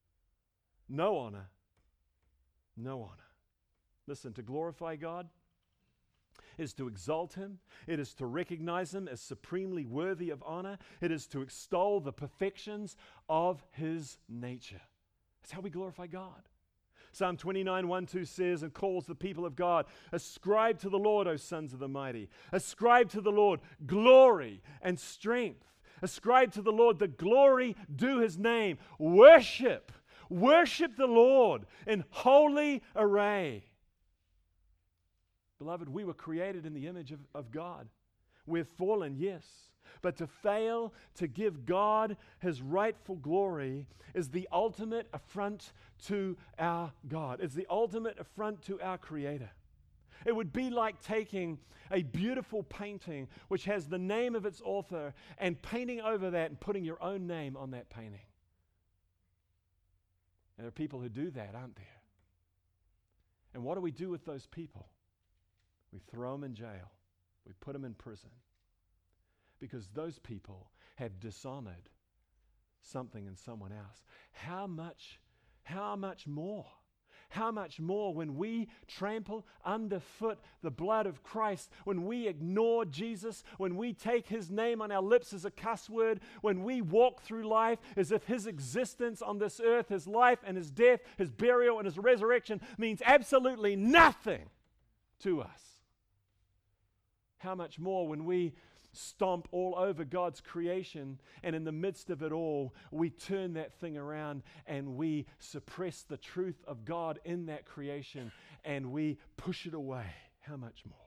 No honor. No honor. Listen, to glorify God is to exalt him. It is to recognize him as supremely worthy of honor. It is to extol the perfections of his nature. That's how we glorify God. Psalm twenty-nine, one, two says and calls the people of God, ascribe to the Lord, O sons of the mighty. Ascribe to the Lord glory and strength. Ascribe to the Lord the glory due his name. Worship. Worship the Lord in holy array. Beloved, we were created in the image of, of God. We're fallen, yes. But to fail to give God his rightful glory is the ultimate affront to our God. It's the ultimate affront to our Creator. It would be like taking a beautiful painting which has the name of its author and painting over that and putting your own name on that painting. And there are people who do that, aren't there? And what do we do with those people? We throw them in jail. We put them in prison. Because those people have dishonored something in someone else. How much, how much more? How much more when we trample underfoot the blood of Christ, when we ignore Jesus, when we take his name on our lips as a cuss word, when we walk through life as if his existence on this earth, his life and his death, his burial and his resurrection means absolutely nothing to us. How much more when we stomp all over God's creation, and in the midst of it all, we turn that thing around and we suppress the truth of God in that creation and we push it away. How much more?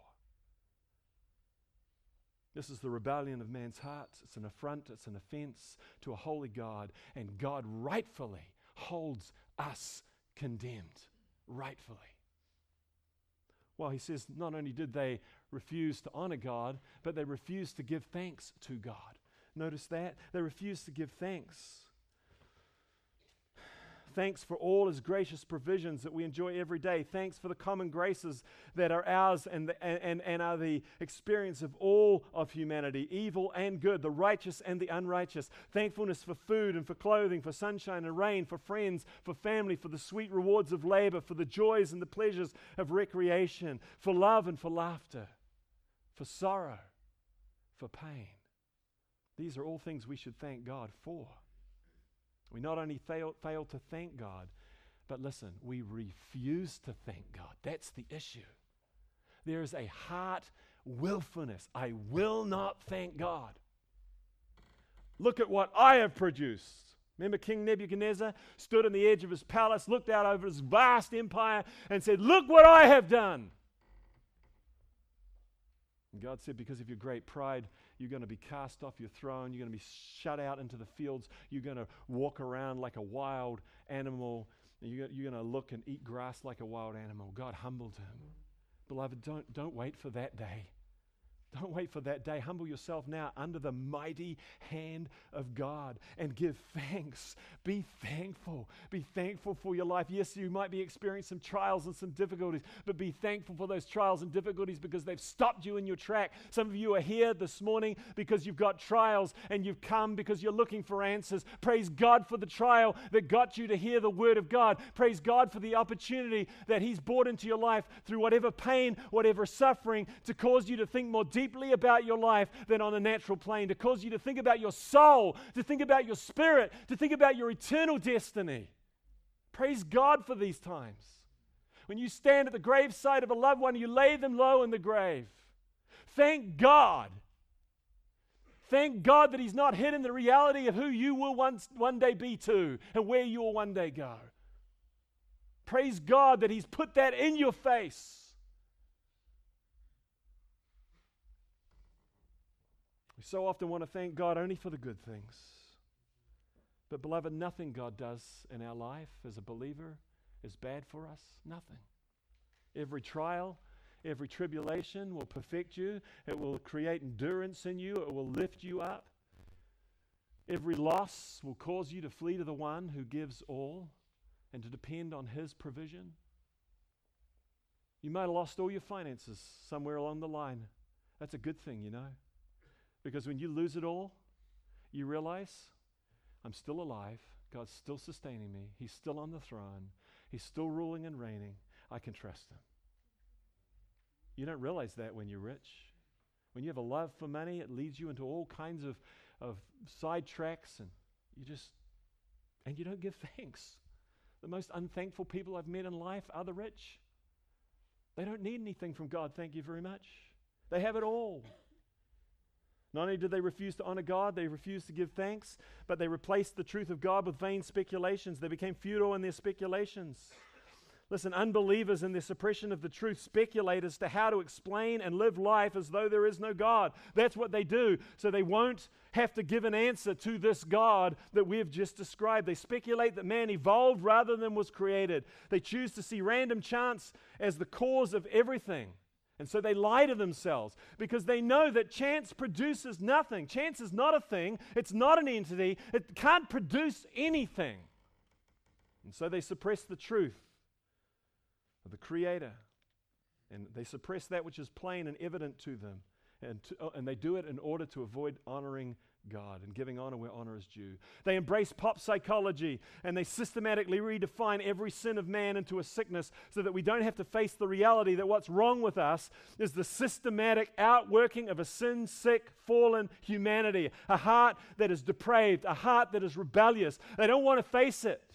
This is the rebellion of man's hearts. It's an affront, it's an offense to a holy God, and God rightfully holds us condemned. Rightfully. Well, he says not only did they refuse to honor God, but they refused to give thanks to God. Notice that? They refused to give thanks. Thanks for all his gracious provisions that we enjoy every day. Thanks for the common graces that are ours and, the, and, and are the experience of all of humanity, evil and good, the righteous and the unrighteous. Thankfulness for food and for clothing, for sunshine and rain, for friends, for family, for the sweet rewards of labor, for the joys and the pleasures of recreation, for love and for laughter, for sorrow, for pain. These are all things we should thank God for. We not only fail, fail to thank God, but listen, we refuse to thank God. That's the issue. There is a heart willfulness. I will not thank God. Look at what I have produced. Remember King Nebuchadnezzar stood on the edge of his palace, looked out over his vast empire and said, look what I have done. And God said, because of your great pride, you're going to be cast off your throne. You're going to be shut out into the fields. You're going to walk around like a wild animal. You're going to look and eat grass like a wild animal. God humbled him. Beloved, don't, don't wait for that day. Don't wait for that day. Humble yourself now under the mighty hand of God and give thanks. Be thankful. Be thankful for your life. Yes, you might be experiencing some trials and some difficulties, but be thankful for those trials and difficulties because they've stopped you in your track. Some of you are here this morning because you've got trials and you've come because you're looking for answers. Praise God for the trial that got you to hear the word of God. Praise God for the opportunity that he's brought into your life through whatever pain, whatever suffering, to cause you to think more deeply deeply about your life than on a natural plane, to cause you to think about your soul, to think about your spirit, to think about your eternal destiny. Praise God for these times. When you stand at the graveside of a loved one, you lay them low in the grave. Thank God. Thank God that He's not hidden the reality of who you will once, one day be too and where you will one day go. Praise God that He's put that in your face. We so often want to thank God only for the good things. But beloved, nothing God does in our life as a believer is bad for us. Nothing. Every trial, every tribulation will perfect you. It will create endurance in you. It will lift you up. Every loss will cause you to flee to the one who gives all and to depend on His provision. You might have lost all your finances somewhere along the line. That's a good thing, you know. Because when you lose it all, you realize, I'm still alive. God's still sustaining me. He's still on the throne. He's still ruling and reigning. I can trust Him. You don't realize that when you're rich. When you have a love for money, it leads you into all kinds of, of side tracks, and you just, and you don't give thanks. The most unthankful people I've met in life are the rich. They don't need anything from God, thank you very much. They have it all. Not only did they refuse to honor God, they refused to give thanks, but they replaced the truth of God with vain speculations. They became futile in their speculations. Listen, unbelievers in their suppression of the truth speculate as to how to explain and live life as though there is no God. That's what they do. So they won't have to give an answer to this God that we've just described. They speculate that man evolved rather than was created. They choose to see random chance as the cause of everything. And so they lie to themselves because they know that chance produces nothing. Chance is not a thing. It's not an entity. It can't produce anything. And so they suppress the truth of the Creator. And they suppress that which is plain and evident to them. And, to, uh, and they do it in order to avoid honoring God and giving honor where honor is due. They embrace pop psychology and they systematically redefine every sin of man into a sickness so that we don't have to face the reality that what's wrong with us is the systematic outworking of a sin-sick, fallen humanity, a heart that is depraved, a heart that is rebellious. They don't want to face it.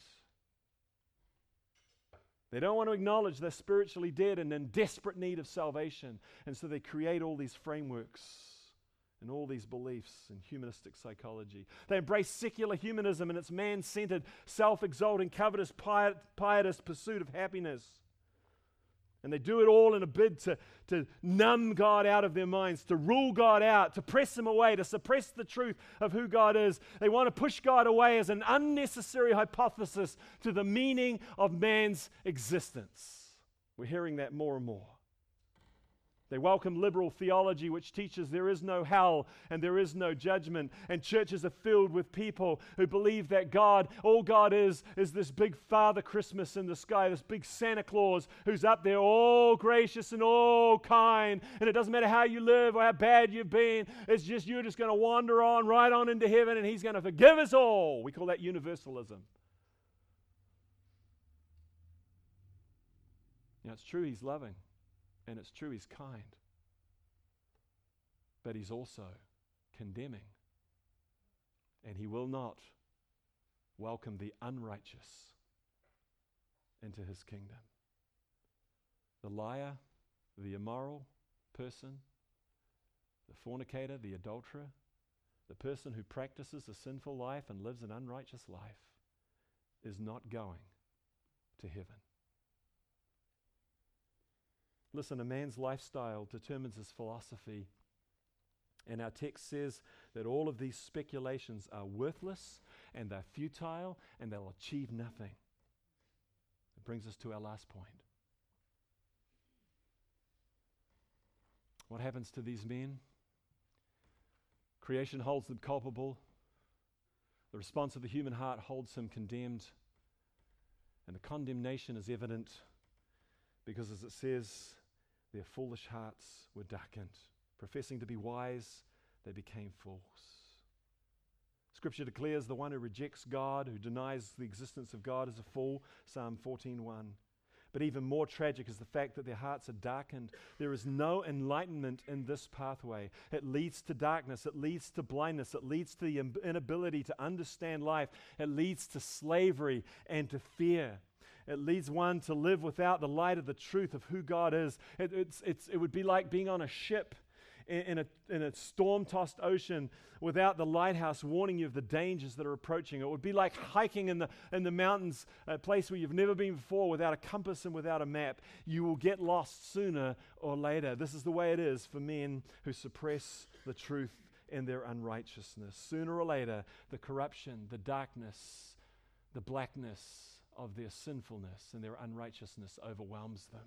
They don't want to acknowledge they're spiritually dead and in desperate need of salvation. And so they create all these frameworks and all these beliefs in humanistic psychology. They embrace secular humanism and its man-centered, self-exalting, covetous, piet, pietist pursuit of happiness. And they do it all in a bid to, to numb God out of their minds, to rule God out, to press Him away, to suppress the truth of who God is. They want to push God away as an unnecessary hypothesis to the meaning of man's existence. We're hearing that more and more. They welcome liberal theology, which teaches there is no hell and there is no judgment. And churches are filled with people who believe that God, all God is, is this big Father Christmas in the sky, this big Santa Claus who's up there all gracious and all kind. And it doesn't matter how you live or how bad you've been. It's just you're just going to wander on right on into heaven and He's going to forgive us all. We call that universalism. Now, it's true He's loving. And it's true He's kind. But He's also condemning. And He will not welcome the unrighteous into His kingdom. The liar, the immoral person, the fornicator, the adulterer, the person who practices a sinful life and lives an unrighteous life is not going to heaven. Listen, a man's lifestyle determines his philosophy. And our text says that all of these speculations are worthless and they're futile and they'll achieve nothing. It brings us to our last point. What happens to these men? Creation holds them culpable. The response of the human heart holds him condemned. And the condemnation is evident because, as it says, their foolish hearts were darkened. Professing to be wise, they became fools. Scripture declares the one who rejects God, who denies the existence of God, is a fool, Psalm fourteen one. But even more tragic is the fact that their hearts are darkened. There is no enlightenment in this pathway. It leads to darkness. It leads to blindness. It leads to the inability to understand life. It leads to slavery and to fear. It leads one to live without the light of the truth of who God is. It, it's, it's, it would be like being on a ship in, in, a, in a storm-tossed ocean without the lighthouse warning you of the dangers that are approaching. It would be like hiking in the, in the mountains, a place where you've never been before, without a compass and without a map. You will get lost sooner or later. This is the way it is for men who suppress the truth in their unrighteousness. Sooner or later, the corruption, the darkness, the blackness of their sinfulness and their unrighteousness overwhelms them.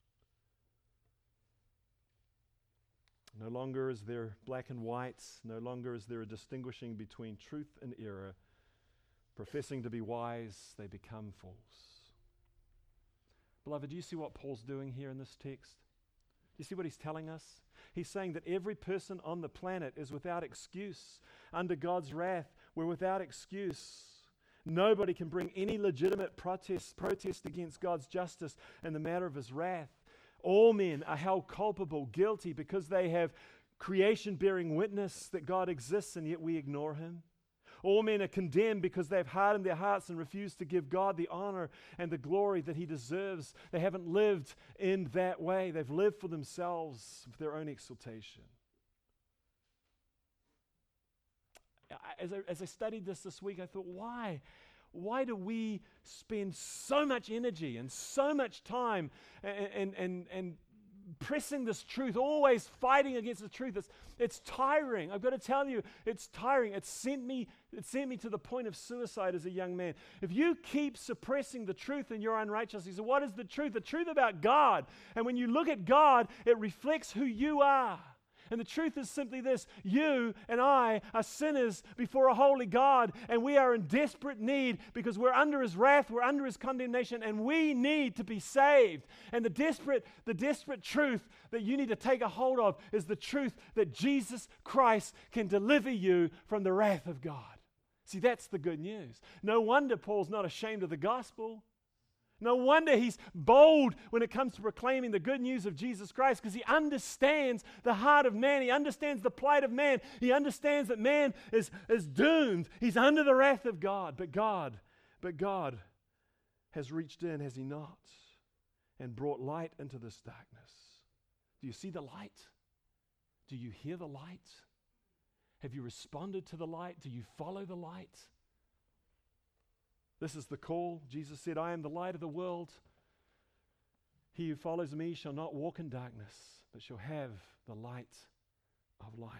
No longer is there black and white. No longer is there a distinguishing between truth and error. Professing to be wise, they become fools. Beloved, do you see what Paul's doing here in this text? Do you see what he's telling us? He's saying that every person on the planet is without excuse. Under God's wrath, we're without excuse. Nobody can bring any legitimate protest, protest against God's justice in the matter of his wrath. All men are held culpable, guilty, because they have creation bearing witness that God exists, and yet we ignore him. All men are condemned because they've hardened their hearts and refused to give God the honor and the glory that he deserves. They haven't lived in that way. They've lived for themselves, for their own exaltation. As I, as I studied this this week, I thought, why? Why do we spend so much energy and so much time and, and, and, and pressing this truth, always fighting against the truth? It's, it's tiring. I've got to tell you, it's tiring. It sent me, it sent me to the point of suicide as a young man. If you keep suppressing the truth in your unrighteousness, what is the truth? The truth about God. And when you look at God, it reflects who you are. And the truth is simply this: you and I are sinners before a holy God, and we are in desperate need because we're under his wrath, we're under his condemnation, and we need to be saved. And the desperate, the desperate truth that you need to take a hold of is the truth that Jesus Christ can deliver you from the wrath of God. See, that's the good news. No wonder Paul's not ashamed of the gospel. No wonder he's bold when it comes to proclaiming the good news of Jesus Christ, because he understands the heart of man. He understands the plight of man. He understands that man is, is doomed. He's under the wrath of God. But God, but God has reached in, has he not, and brought light into this darkness. Do you see the light? Do you hear the light? Have you responded to the light? Do you follow the light? This is the call. Jesus said, I am the light of the world. He who follows me shall not walk in darkness, but shall have the light of life.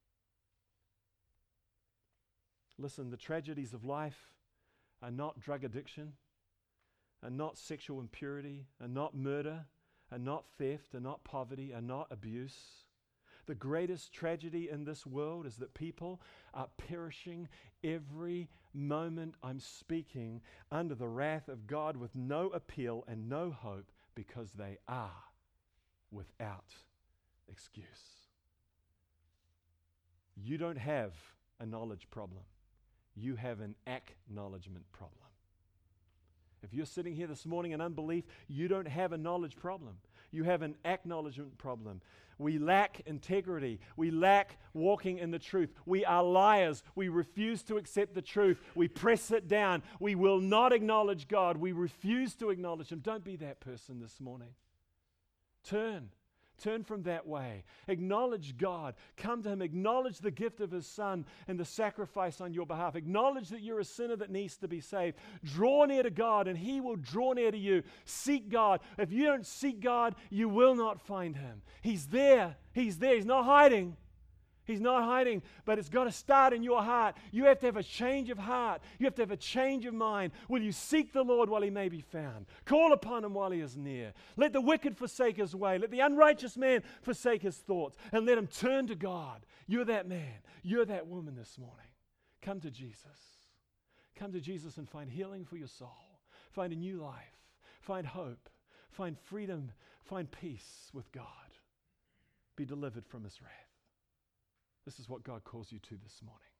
Listen, the tragedies of life are not drug addiction, are not sexual impurity, are not murder, are not theft, are not poverty, are not abuse. The greatest tragedy in this world is that people are perishing every moment I'm speaking under the wrath of God with no appeal and no hope because they are without excuse. You don't have a knowledge problem. You have an acknowledgement problem. If you're sitting here this morning in unbelief, you don't have a knowledge problem. You have an acknowledgement problem. We lack integrity. We lack walking in the truth. We are liars. We refuse to accept the truth. We press it down. We will not acknowledge God. We refuse to acknowledge him. Don't be that person this morning. Turn. Turn from that way. Acknowledge God. Come to him. Acknowledge the gift of his Son and the sacrifice on your behalf. Acknowledge that you're a sinner that needs to be saved. Draw near to God and he will draw near to you. Seek God. If you don't seek God, you will not find him. He's there. He's there. He's not hiding. He's not hiding, but it's got to start in your heart. You have to have a change of heart. You have to have a change of mind. Will you seek the Lord while he may be found? Call upon him while he is near. Let the wicked forsake his way. Let the unrighteous man forsake his thoughts, and let him turn to God. You're that man. You're that woman this morning. Come to Jesus. Come to Jesus and find healing for your soul. Find a new life. Find hope. Find freedom. Find peace with God. Be delivered from his wrath. This is what God calls you to this morning.